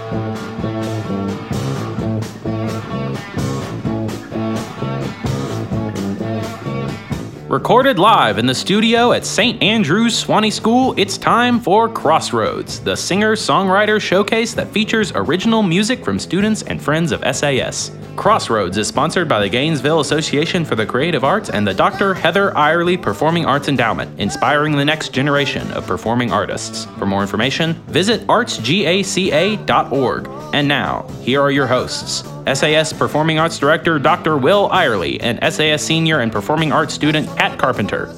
Recorded live in the studio at St. Andrew's Swanee School, it's time for Crossroads, the singer-songwriter showcase that features original music from students and friends of SAS. Crossroads is sponsored by the Gainesville Association for the Creative Arts and the Dr. Heather Irely Performing Arts Endowment, inspiring the next generation of performing artists. For more information, visit artsgaca.org. And now, here are your hosts, SAS Performing Arts Director Dr. Will Irely and SAS Senior and Performing Arts student Kat Carpenter.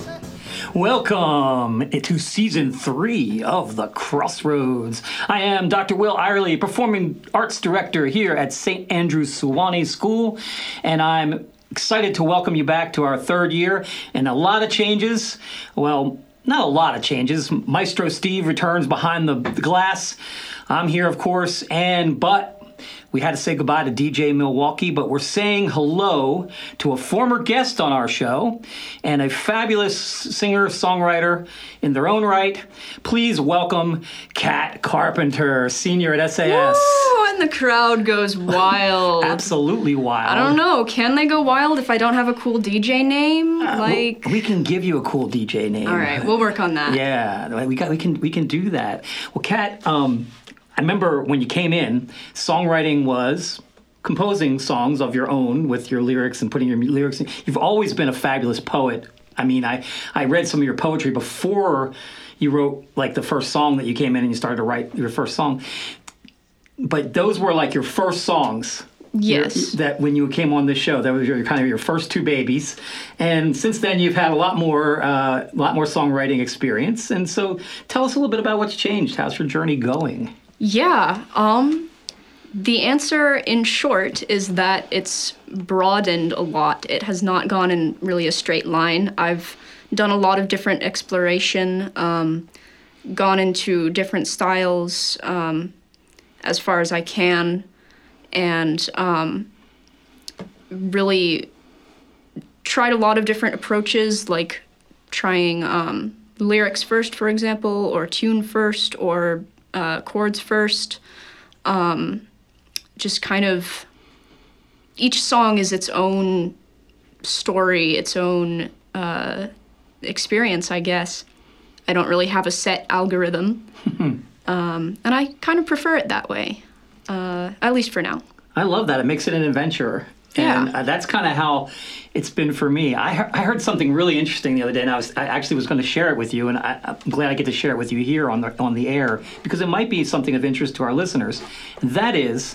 Welcome to Season 3 of The Crossroads. I am Dr. Will Irely, Performing Arts Director here at St. Andrew's Swanee School, and I'm excited to welcome you back to our third year, and a lot of changes. Well, not a lot of changes. Maestro Steve returns behind the glass. I'm here, of course, but we had to say goodbye to DJ Milwaukee, but we're saying hello to a former guest on our show and a fabulous singer-songwriter in their own right. Please welcome Kat Carpenter, senior at SAS. Woo, and the crowd goes wild. Absolutely wild. I don't know. Can they go wild if I don't have a cool DJ name? We can give you a cool DJ name. All right, we'll work on that. Yeah, we can do that. Well, Kat, I remember when you came in, songwriting was composing songs of your own with your lyrics and putting your lyrics in. You've always been a fabulous poet. I mean, I read some of your poetry before you wrote, like, the first song that you came in and you started to write your first song. But those were, like, your first songs. Yes. That when you came on this show, that was kind of your first two babies. And since then, you've had a lot more songwriting experience. And so tell us a little bit about what's changed. How's your journey going? Yeah, the answer in short is that it's broadened a lot. It has not gone in really a straight line. I've done a lot of different exploration, gone into different styles as far as I can, and really tried a lot of different approaches, like trying lyrics first, for example, or tune first, or chords first. Just kind of, each song is its own story, its own experience, I guess. I don't really have a set algorithm, and I kind of prefer it that way, at least for now. I love that. It makes it an adventure. Yeah. And that's kind of how it's been for me. I heard something really interesting the other day, and I actually was going to share it with you, and I'm glad I get to share it with you here on the air, because it might be something of interest to our listeners. That is,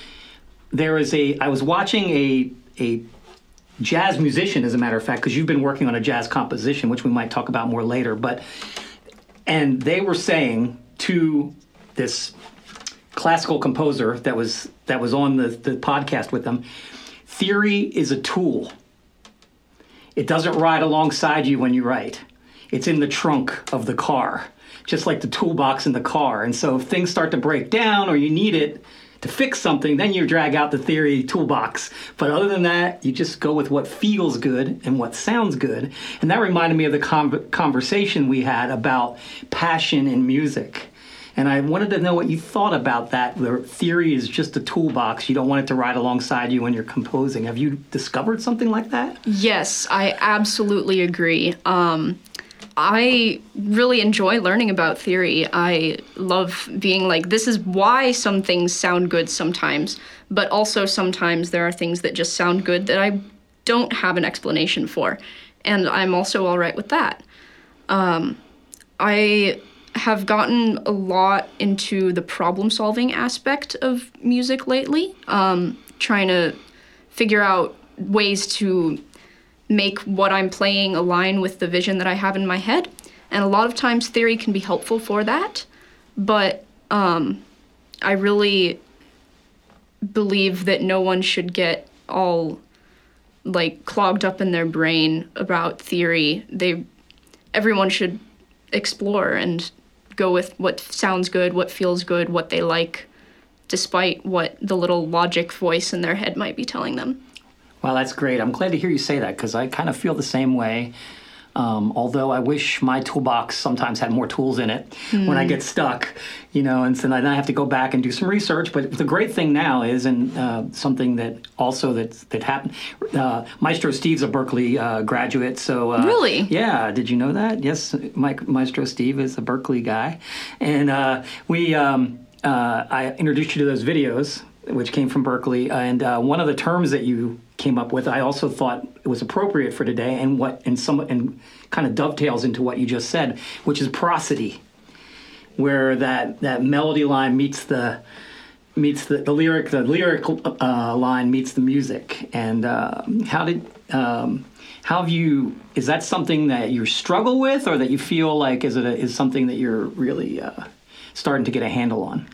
I was watching a jazz musician, as a matter of fact, because you've been working on a jazz composition, which we might talk about more later, and they were saying to this classical composer that was on the podcast with them, theory is a tool. It doesn't ride alongside you when you write. It's in the trunk of the car, just like the toolbox in the car. And so if things start to break down or you need it to fix something, then you drag out the theory toolbox. But other than that, you just go with what feels good and what sounds good. And that reminded me of the conversation we had about passion in music. And I wanted to know what you thought about that. The theory is just a toolbox. You don't want it to ride alongside you when you're composing. Have you discovered something like that? Yes, I absolutely agree. I really enjoy learning about theory. I love being like, this is why some things sound good sometimes, but also sometimes there are things that just sound good that I don't have an explanation for. And I'm also all right with that. I have gotten a lot into the problem-solving aspect of music lately, trying to figure out ways to make what I'm playing align with the vision that I have in my head. And a lot of times theory can be helpful for that, but I really believe that no one should get all like clogged up in their brain about theory. Everyone should explore and go with what sounds good, what feels good, what they like, despite what the little logic voice in their head might be telling them. Well, that's great. I'm glad to hear you say that, because I kind of feel the same way. Although I wish my toolbox sometimes had more tools in it when I get stuck, and so then I have to go back and do some research. But the great thing now is, and something that also that happened, Maestro Steve's a Berklee graduate. So Really? Yeah. Did you know that? Yes, Maestro Steve is a Berklee guy, and I introduced you to those videos, which came from Berklee, and one of the terms that you came up with, I also thought it was appropriate for today, and kind of dovetails into what you just said, which is prosody, where that melody line meets the lyric line meets the music. And is that something that you struggle with, or that you feel like is something that you're really starting to get a handle on?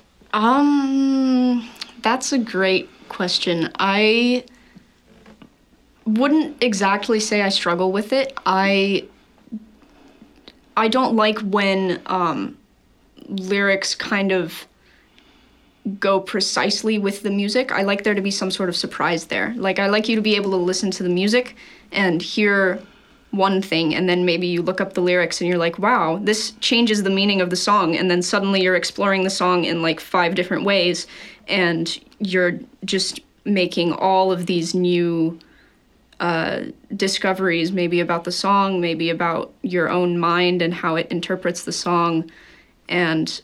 That's a great question. I wouldn't exactly say I struggle with it. I don't like when lyrics kind of go precisely with the music. I like there to be some sort of surprise there. Like, I like you to be able to listen to the music and hear one thing, and then maybe you look up the lyrics and you're like, wow, this changes the meaning of the song, and then suddenly you're exploring the song in like 5 different ways, and you're just making all of these new discoveries, maybe about the song, maybe about your own mind and how it interprets the song. And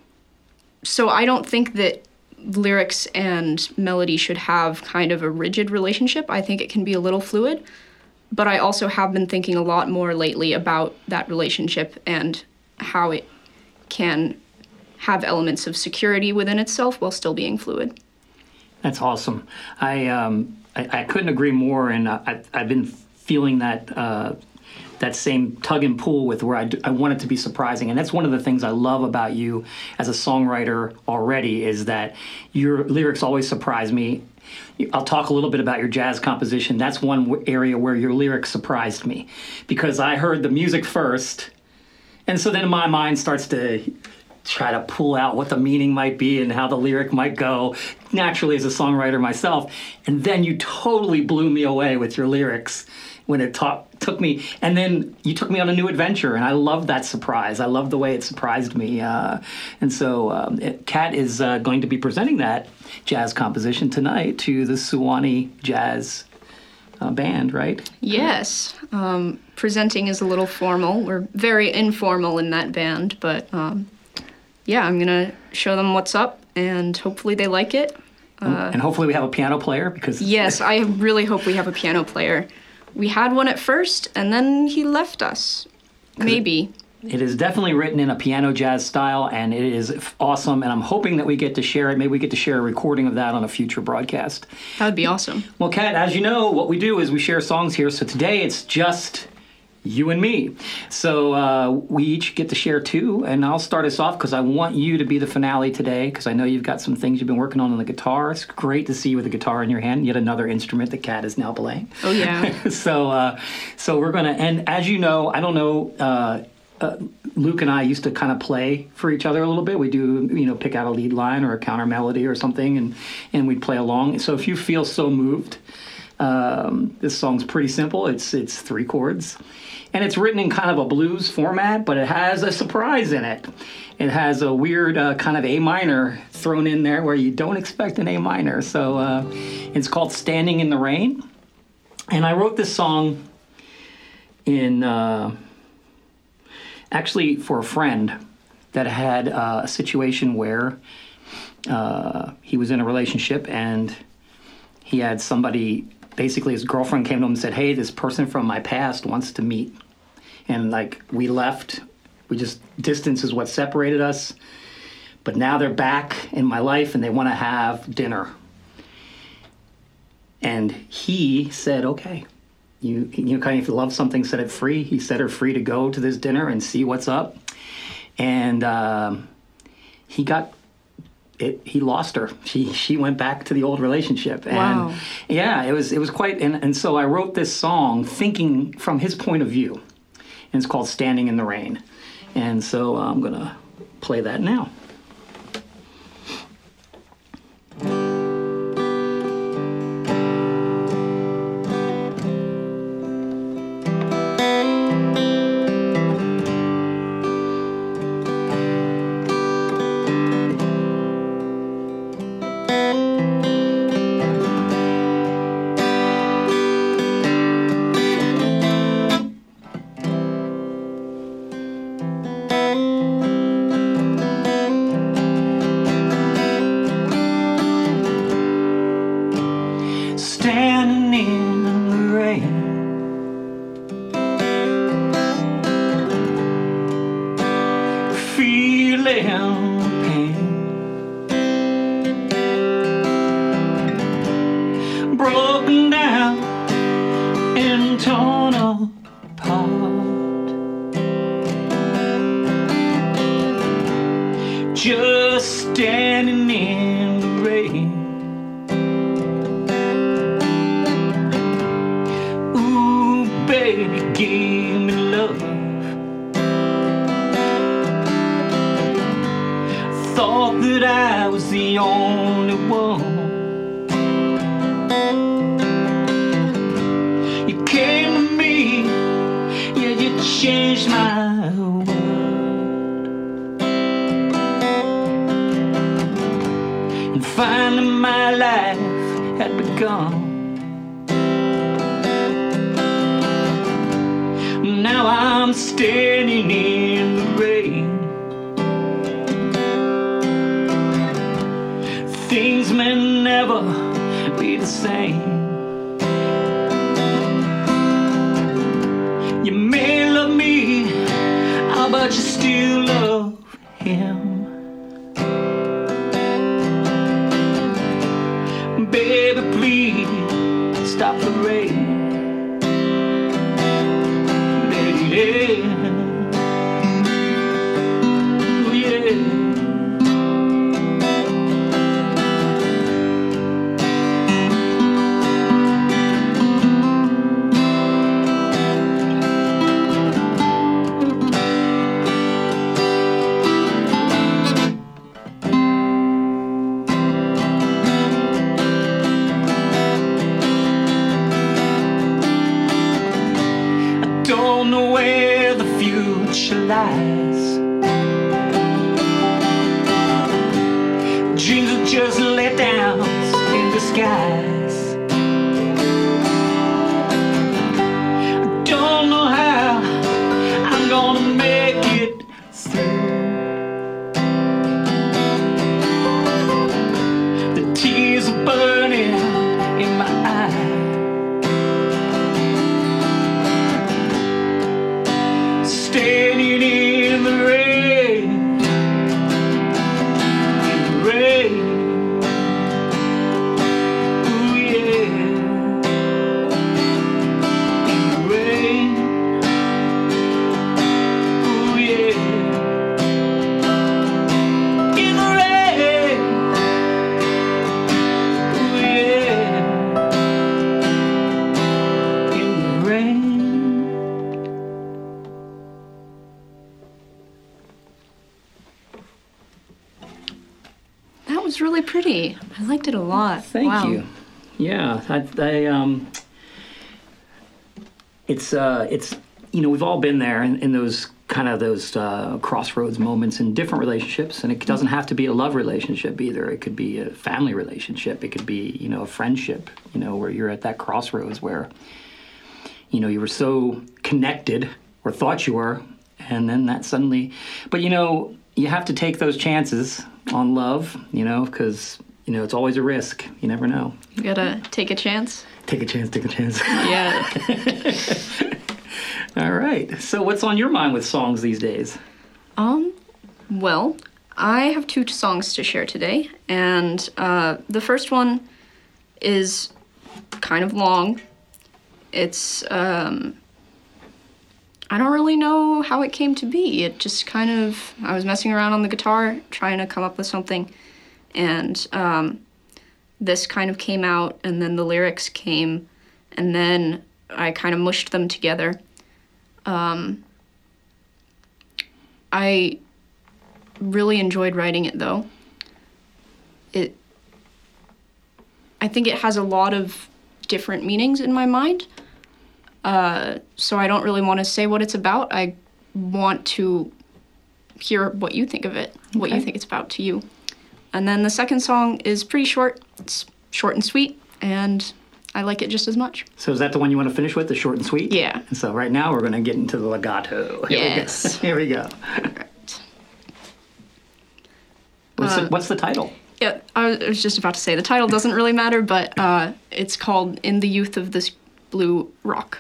so I don't think that lyrics and melody should have kind of a rigid relationship. I think it can be a little fluid. But I also have been thinking a lot more lately about that relationship and how it can have elements of security within itself while still being fluid. That's awesome. I couldn't agree more, and I've been feeling that same tug and pull with where I want it to be surprising. And that's one of the things I love about you as a songwriter already, is that your lyrics always surprise me. I'll talk a little bit about your jazz composition. That's one area where your lyrics surprised me, because I heard the music first, and so then my mind starts to try to pull out what the meaning might be and how the lyric might go, naturally as a songwriter myself. And then you totally blew me away with your lyrics when it took me, and then you took me on a new adventure, and I love that surprise. I love the way it surprised me. And so Kat is going to be presenting that jazz composition tonight to the Sewanee Jazz Band, right? Yes. Presenting is a little formal. We're very informal in that band, but yeah, I'm going to show them what's up, and hopefully they like it. And hopefully we have a piano player, because... Yes, I really hope we have a piano player. We had one at first, and then he left us. Maybe. It is definitely written in a piano jazz style, and it is awesome, and I'm hoping that we get to share it. Maybe we get to share a recording of that on a future broadcast. That would be awesome. Well, Kat, as you know, what we do is we share songs here, so today it's just you and me. So we each get to share 2, and I'll start us off because I want you to be the finale today, because I know you've got some things you've been working on the guitar. It's great to see you with the guitar in your hand, yet another instrument that Kat is now playing. Oh, yeah. So we're going to, and as you know, I don't know, Luke and I used to kind of play for each other a little bit. We do, pick out a lead line or a counter melody or something, and we'd play along. So if you feel so moved, this song's pretty simple. It's 3 chords. And it's written in kind of a blues format, but it has a surprise in it. It has a weird kind of A minor thrown in there where you don't expect an A minor. So it's called Standing in the Rain. And I wrote this song in actually for a friend that had a situation where he was in a relationship, and he had somebody, basically his girlfriend came to him and said, hey, this person from my past wants to meet. And we left, distance is what separated us. But now they're back in my life and they want to have dinner. And he said, okay, you kind of, if you love something, set it free. He set her free to go to this dinner and see what's up. And he lost her. She went back to the old relationship. And wow. Yeah, it was quite, and so I wrote this song thinking from his point of view. And it's called Standing in the Rain. And so I'm going to play that now. Standing in the rain, feeling pain, broken down and torn apart, just standing in the rain. Baby gave me love, thought that I was the only one. You came to me, yeah, you changed my world. And finally my life had begun. Now I'm standing in the rain. Things may never be the same. You may love me, but you still love him. Baby, please stop the rain. Yeah. Oh, yeah. Don't know where the future lies. Dreams are just letdowns in disguise. I don't know how I'm gonna make it through. The tears are burning in my eyes. Standing in the rain, in the rain, ooh yeah, in the rain, ooh yeah, in the rain, ooh yeah, in the rain. That was really pretty. I liked it a lot. Thank Wow. you. Yeah, it's you know, we've all been there in those kind of those crossroads moments in different relationships, and it doesn't have to be a love relationship either. It could be a family relationship. It could be, you know, a friendship. You know, where you're at that crossroads where, you know, you were so connected or thought you were, and then that suddenly, but you know, you have to take those chances on love, you know, because, you know, it's always a risk. You never know. You gotta take a chance. Take a chance, take a chance. Yeah. All right. So what's on your mind with songs these days? Well, I have 2 songs to share today, and the first one is kind of long. It's, I don't really know how it came to be. It just kind of, I was messing around on the guitar, trying to come up with something, and this kind of came out, and then the lyrics came, and then I kind of mushed them together. I really enjoyed writing it, though. I think it has a lot of different meanings in my mind. So I don't really want to say what it's about. I want to hear what you think of it, what you think it's about to you. And then the second song is pretty short. It's short and sweet, and I like it just as much. So is that the one you want to finish with, the short and sweet? Yeah. And so right now we're going to get into the legato. Yes. Here we go. Right. What's the title? Yeah, I was just about to say the title doesn't really matter, but it's called "In the Youth of This Blue Rock."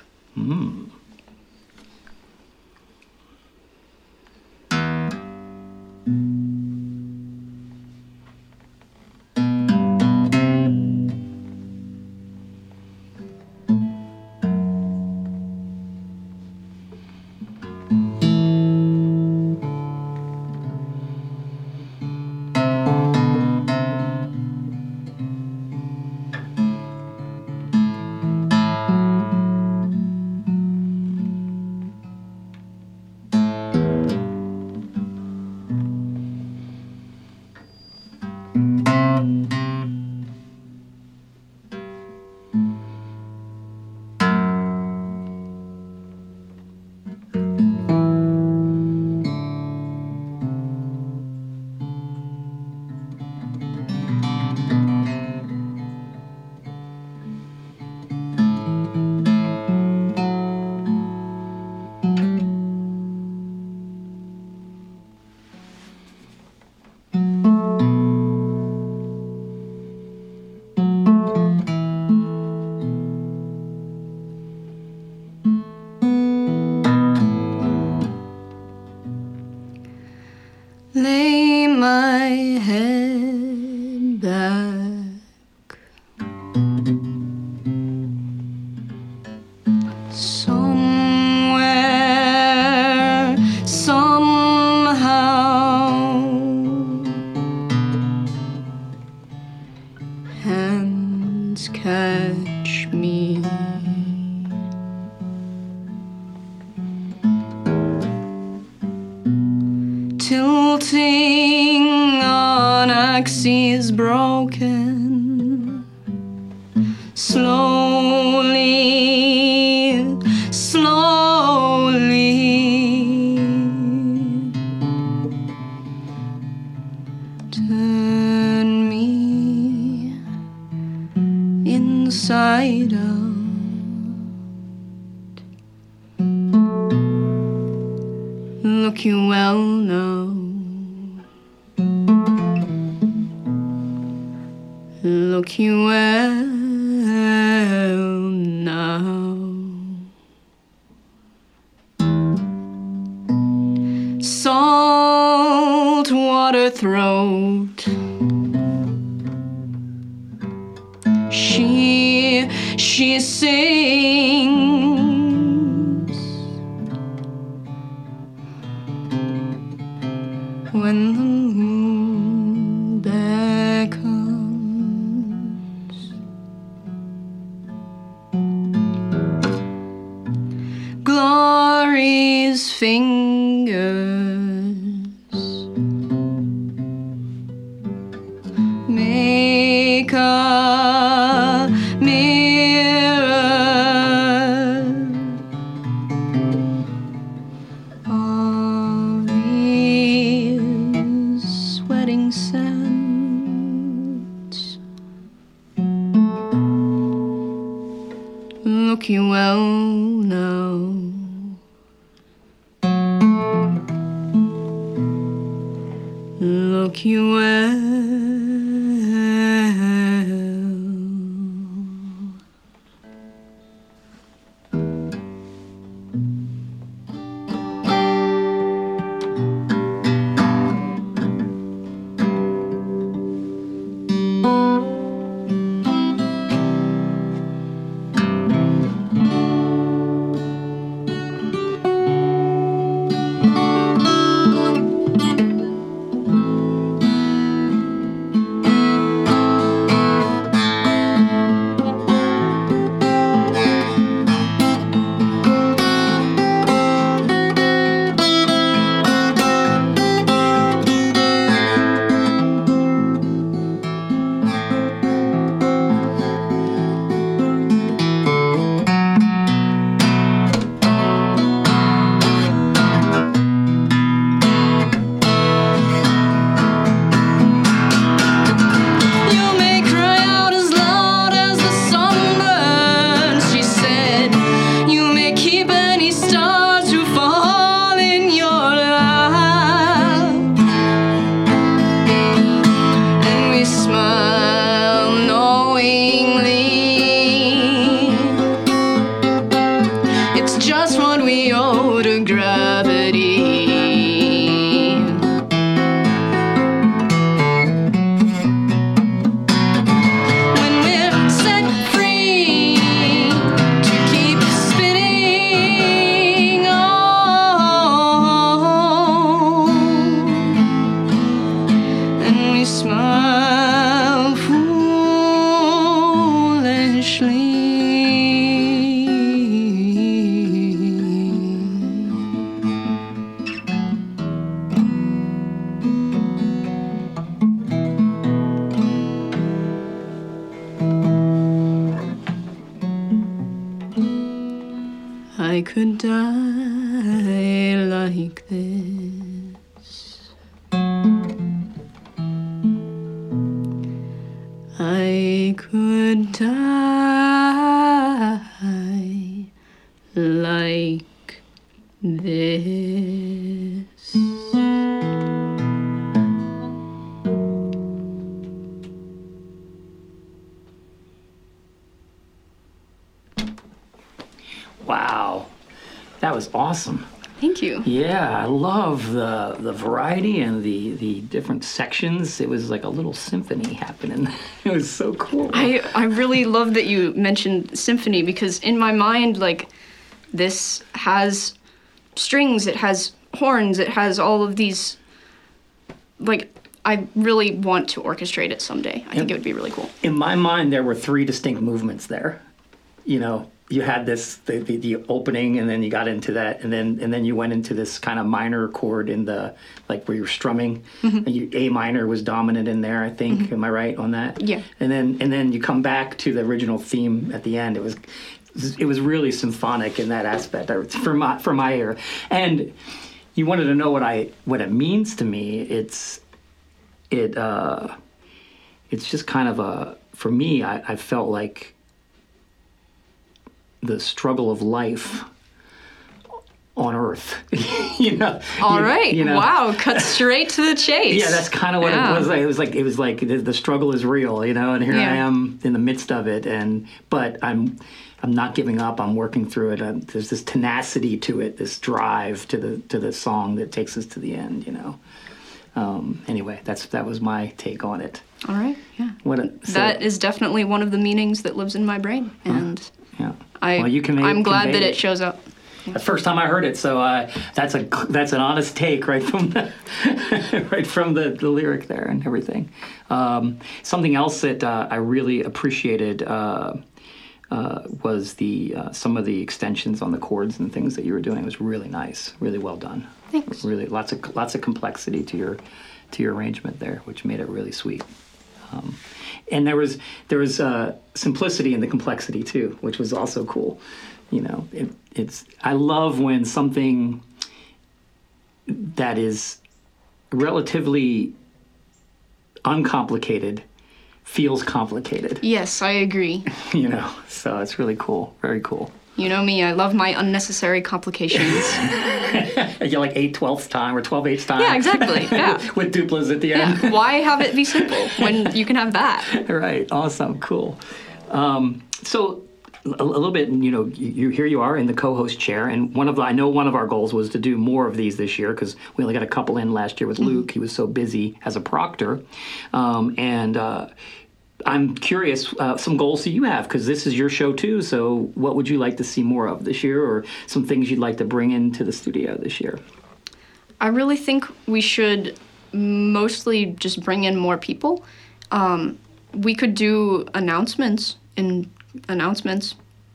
Lay my head back somewhere, somehow. Hands catch me. Tilting on axes broken, slowly, slowly. Turn me inside out. Look you well now. Look you well now. Salt water throat. She sings when the moon beckons. Glory's fingers make a mirror of these sweating sands. Look you well now. Look you well. I could die like this. I could die like this. Wow, that was awesome. Thank you. Yeah, I love the variety and the different sections. It was like a little symphony happening. It was so cool. I really love that you mentioned symphony, because in my mind, like, this has strings, it has horns, it has all of these, like, I really want to orchestrate it someday. I think it would be really cool. In my mind, there were 3 distinct movements there. You know, you had this the opening, and then you got into that, and then you went into this kind of minor chord in the, like, where you're strumming. And A minor was dominant in there, I think. Am I right on that? Yeah. And then you come back to the original theme at the end. It was really symphonic in that aspect for my ear. And you wanted to know what it means to me. It's just kind of for me, I felt like the struggle of life on Earth. You know. All right. You know? Wow. Cut straight to the chase. Yeah, that's kind of what it was like. It was like the struggle is real, you know, and here I am in the midst of it, but I'm not giving up. I'm working through it. There's this tenacity to it, this drive to the song that takes us to the end, you know. Anyway, that was my take on it. All right. Yeah. That is definitely one of the meanings that lives in my brain, and yeah. I'm glad that it shows up. The first time I heard it, so that's an honest take right from the lyric there and everything. Something else that I really appreciated was some of the extensions on the chords and things that you were doing. It was really nice, really well done. Thanks. Really, lots of complexity to your arrangement there, which made it really sweet. And there was simplicity in the complexity too, which was also cool. You know, I love when something that is relatively uncomplicated feels complicated. Yes, I agree. You know, so it's really cool, very cool. You know me, I love my unnecessary complications. You're like 8/12 time or 12/8 time. Yeah, exactly. Yeah. With duplas at the end. Yeah. Why have it be simple when you can have that? Right. Awesome. Cool. So a little bit, you know, here you are in the co-host chair, and I know one of our goals was to do more of these this year, because we only got a couple in last year with Luke. He was so busy as a proctor, and I'm curious, some goals that you have, because this is your show too. So what would you like to see more of this year, or some things you'd like to bring into the studio this year? I really think we should mostly just bring in more people. We could do announcements. Yep, announcements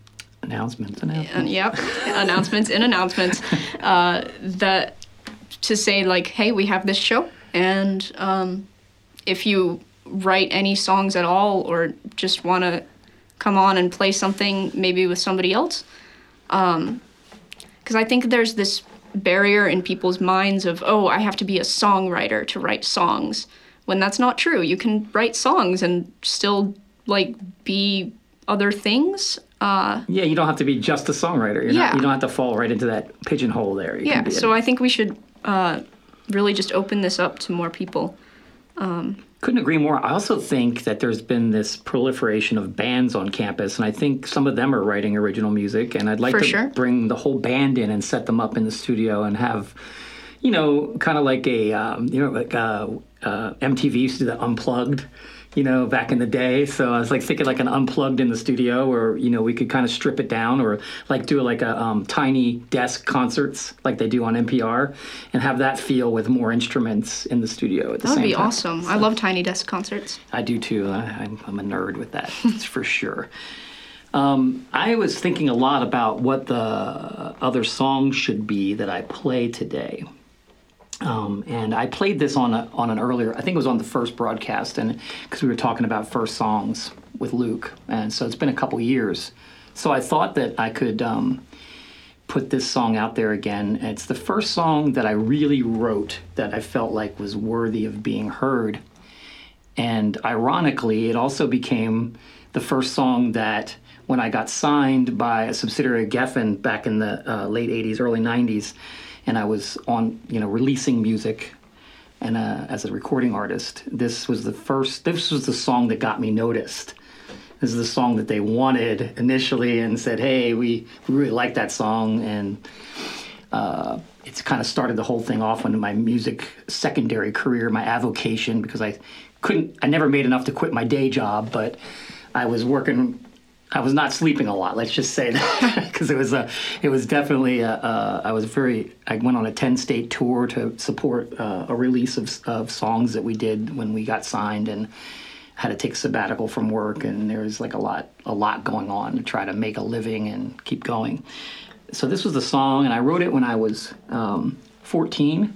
that to say, like, hey, we have this show, and if you write any songs at all, or just want to come on and play something maybe with somebody else, because I think there's this barrier in people's minds of, oh, I have to be a songwriter to write songs, when that's not true. You can write songs and still, like, be other things. Yeah, you don't have to be just a songwriter. You don't have to fall right into that pigeonhole there. So I think we should really just open this up to more people. Couldn't agree more. I also think that there's been this proliferation of bands on campus, and I think some of them are writing original music, and I'd like to bring the whole band in and set them up in the studio and have, you know, kind of like MTV used to do the Unplugged, you know, back in the day. So I was like thinking like an Unplugged in the studio, or, you know, we could kind of strip it down, or like do like a tiny desk concerts like they do on NPR, and have that feel with more instruments in the studio at the same time. That would be awesome. So, I love tiny desk concerts. I do too. I'm a nerd with that, that's for sure. I was thinking a lot about what the other songs should be that I play today. And I played this on an earlier, I think it was on the first broadcast, and because we were talking about first songs with Luke, and so it's been a couple years. So I thought that I could put this song out there again. And it's the first song that I really wrote that I felt like was worthy of being heard. And ironically, it also became the first song that, when I got signed by a subsidiary of Geffen back in the late 80s, early 90s, and I was on, releasing music and as a recording artist, this was the song that got me noticed. This is the song that they wanted initially and said, hey, we really like that song. And it's kind of started the whole thing off into my music secondary career, my avocation, because I never made enough to quit my day job, but I was not sleeping a lot, let's just say that, because it was definitely, I went on a 10-state tour to support a release of songs that we did when we got signed, and had to take a sabbatical from work, and there was like a lot going on to try to make a living and keep going. So this was the song, and I wrote it when I was 14,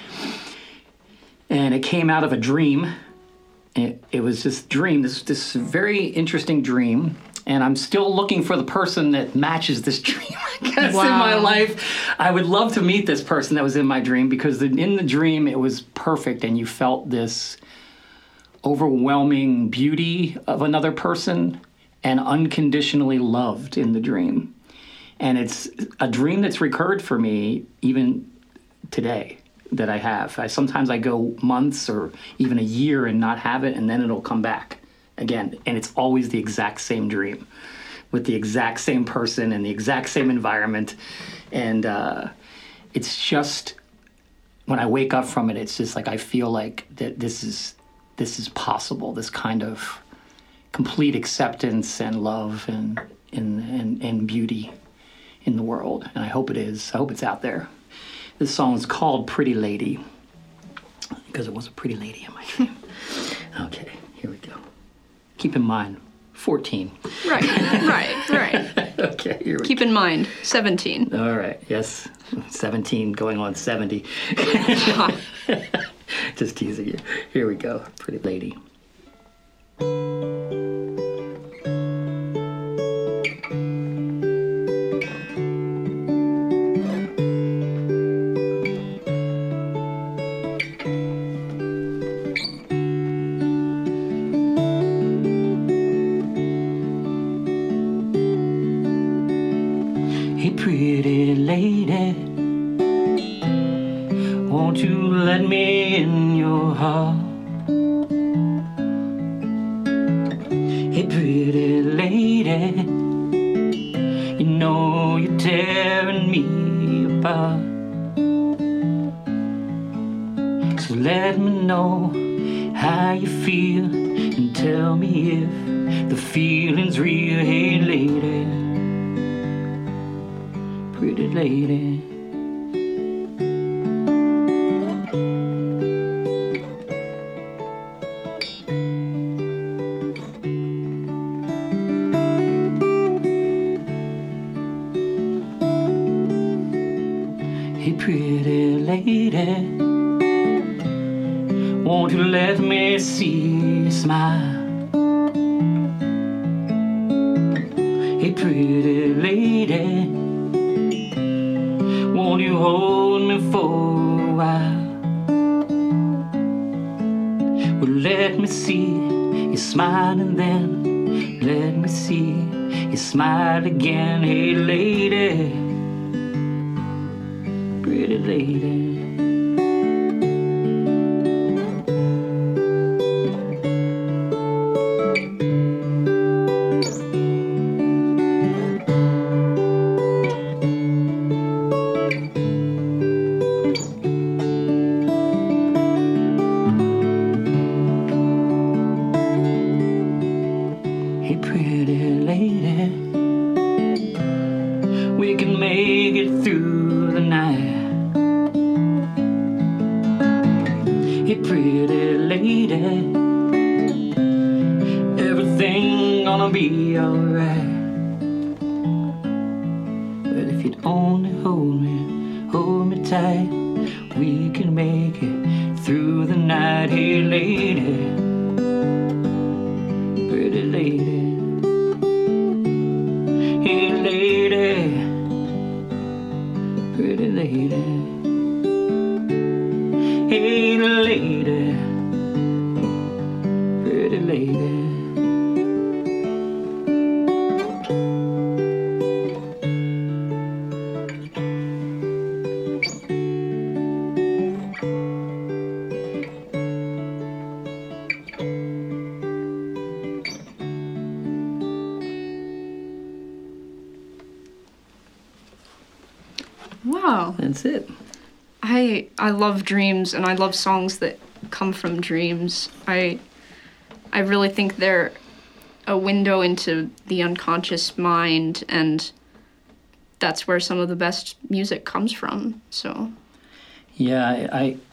and it came out of a dream. It was this dream, this very interesting dream, and I'm still looking for the person that matches this dream, I guess, in my life. I would love to meet this person that was in my dream, because in the dream it was perfect, and you felt this overwhelming beauty of another person and unconditionally loved in the dream. And it's a dream that's recurred for me even today that I have. Sometimes I go months or even a year and not have it, and then it'll come back again. And it's always the exact same dream with the exact same person and the exact same environment. And it's just, when I wake up from it, it's just like I feel like that this is possible, this kind of complete acceptance and love and beauty in the world. And I hope it is. I hope it's out there. This song is called Pretty Lady, because it was a pretty lady in my dream. Okay, here we go. Keep in mind, 14. Right. Okay, here we go. Keep in mind, 17. All right, yes. 17 going on 70. Just teasing you. Here we go. Pretty lady. Hey, pretty lady, won't you let me in your heart? Hey, pretty lady, you know you're tearing me apart. So let me know how you feel and tell me if the feeling's real. Hey, lady, pretty lady. Hey, pretty lady, won't you let me see you smile? Hey, pretty lady, won't you hold me for a while? Well, let me see you smile, and then let me see you smile again. Hey, lady, pretty lady. Hey, pretty lady, we can make it through the night. Hey, pretty lady, everything gonna be alright. But if you'd only hold me tight, we can make it through the night. Hey, lady, pretty lady. Hey, lady, lady. Wow. That's it. I love dreams, and I love songs that come from dreams. I really think they're a window into the unconscious mind, and that's where some of the best music comes from. So Yeah,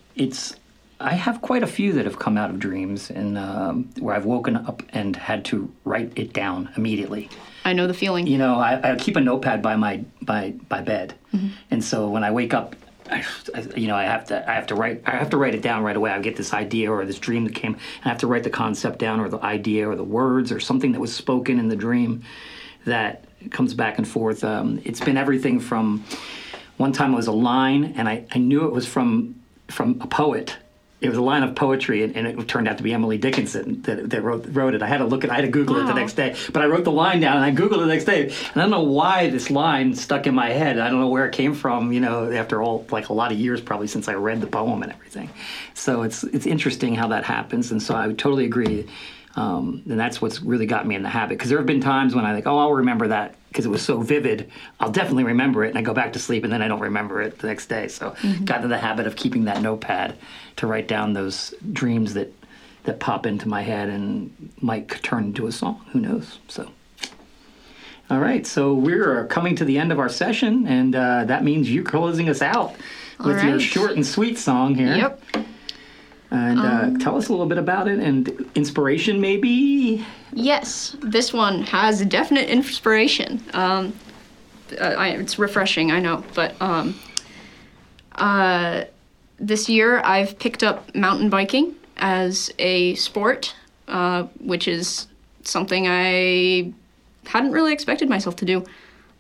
I have quite a few that have come out of dreams, and where I've woken up and had to write it down immediately. I know the feeling. You know, I keep a notepad by my bed, and so when I wake up, I have to write it down right away. I get this idea or this dream that came, and I have to write the concept down or the idea or the words or something that was spoken in the dream that comes back and forth. It's been everything from one time it was a line, and I knew it was from a poet. It was a line of poetry, and it turned out to be Emily Dickinson that wrote it. I had to Google it the next day, but I wrote the line down and I Googled it the next day. And I don't know why this line stuck in my head. I don't know where it came from. You know, after all, like a lot of years probably since I read the poem and everything. So it's interesting how that happens. And so I would totally agree. And that's what's really got me in the habit. Because there have been times when I think, oh, I'll remember that because it was so vivid. I'll definitely remember it. And I go back to sleep and then I don't remember it the next day. So got into the habit of keeping that notepad to write down those dreams that pop into my head and might turn into a song. Who knows? So, all right. So we're coming to the end of our session. And that means you closing us out with your short and sweet song here. Yep. And tell us a little bit about it and inspiration, maybe? Yes, this one has a definite inspiration. It's refreshing, I know, but this year I've picked up mountain biking as a sport, which is something I hadn't really expected myself to do.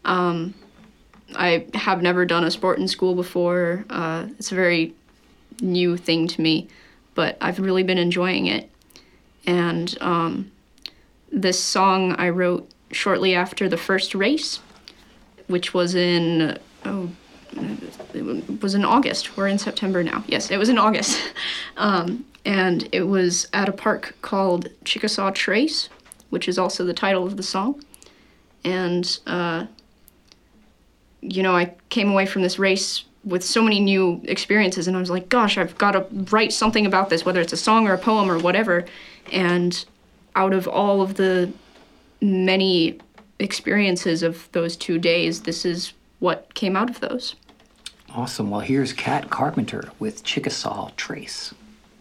I have never done a sport in school before. It's a very new thing to me, but I've really been enjoying it. And this song I wrote shortly after the first race, which was in August. We're in September now. Yes, it was in August. And it was at a park called Chickasaw Trace, which is also the title of the song. And, I came away from this race with so many new experiences, and I was like, gosh, I've got to write something about this, whether it's a song or a poem or whatever. And out of all of the many experiences of those 2 days, this is what came out of those. Awesome. Well, here's Kat Carpenter with Chickasaw Trace.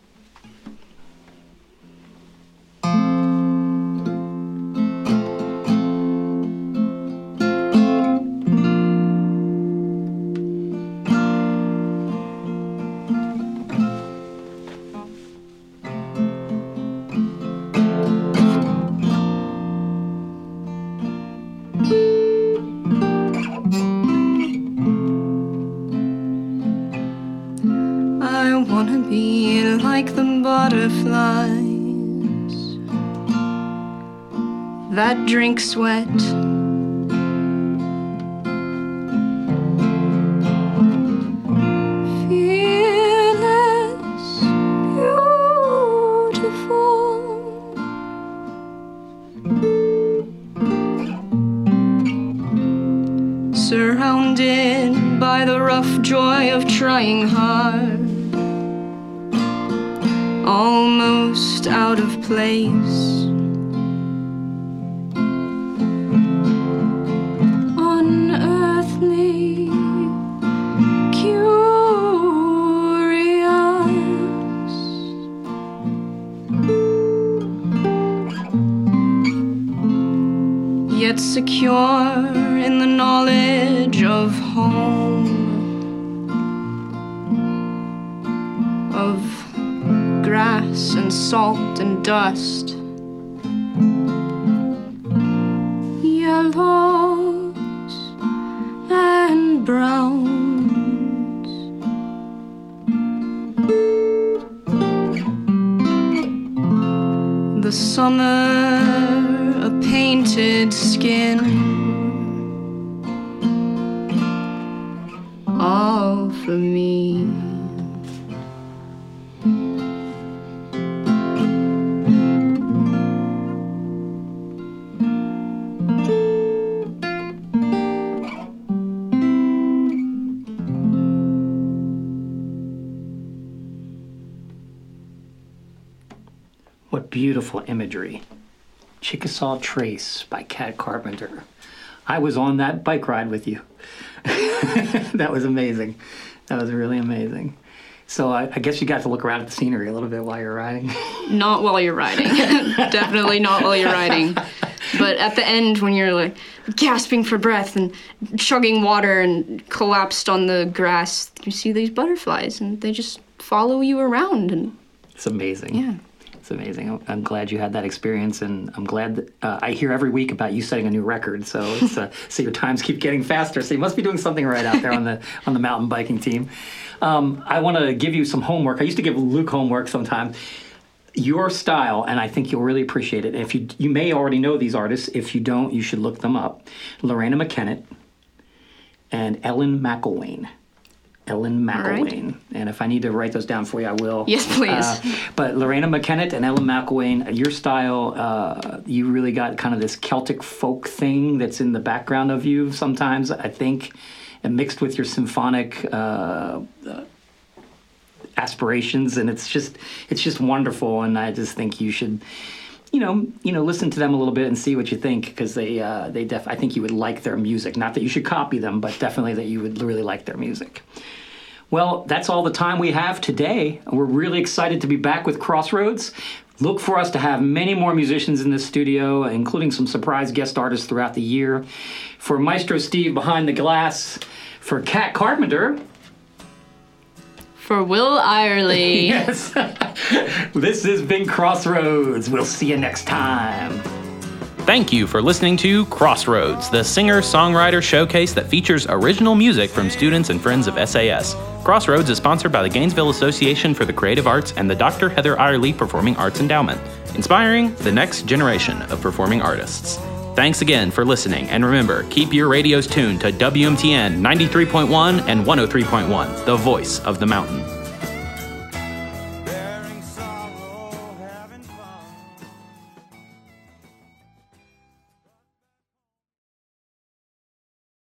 Like the butterflies that drink sweat, fearless, beautiful, surrounded by the rough joy of trying hard, almost out of place. Unearthly, curious, yet secure in the knowledge of home, of grass and salt and dust, yellows and browns, the summer, a painted skin, all for me. What beautiful imagery. Chickasaw Trace by Cat Carpenter. I was on that bike ride with you. That was amazing. That was really amazing. So I guess you got to look around at the scenery a little bit while you're riding. Not while you're riding. Definitely not while you're riding. But at the end, when you're like gasping for breath and chugging water and collapsed on the grass, you see these butterflies and they just follow you around. And It's amazing. yeah. It's amazing. I'm glad you had that experience, and I'm glad that I hear every week about you setting a new record. So it's so your times keep getting faster. So you must be doing something right out there on the mountain biking team. I want to give you some homework. I used to give Luke homework sometimes. Your style, and I think you'll really appreciate it. If you may already know these artists. If you don't, you should look them up. Lorena McKennett and Ellen McElwain. Ellen McElwain. Right. And if I need to write those down for you, I will. Yes, please. But Lorena McKennett and Ellen McElwain, your style, you really got kind of this Celtic folk thing that's in the background of you sometimes, I think, and mixed with your symphonic aspirations. And it's just wonderful. And I just think you should, listen to them a little bit and see what you think, because I think you would like their music. Not that you should copy them, but definitely that you would really like their music. Well, that's all the time we have today. We're really excited to be back with Crossroads. Look for us to have many more musicians in this studio, including some surprise guest artists throughout the year. For Maestro Steve behind the glass, for Cat Carpenter, for Will Irely. Yes. This has been Crossroads. We'll see you next time. Thank you for listening to Crossroads, the singer-songwriter showcase that features original music from students and friends of SAS. Crossroads is sponsored by the Gainesville Association for the Creative Arts and the Dr. Heather Irely Performing Arts Endowment, inspiring the next generation of performing artists. Thanks again for listening, and remember, keep your radios tuned to WMTN 93.1 and 103.1, the voice of the mountain.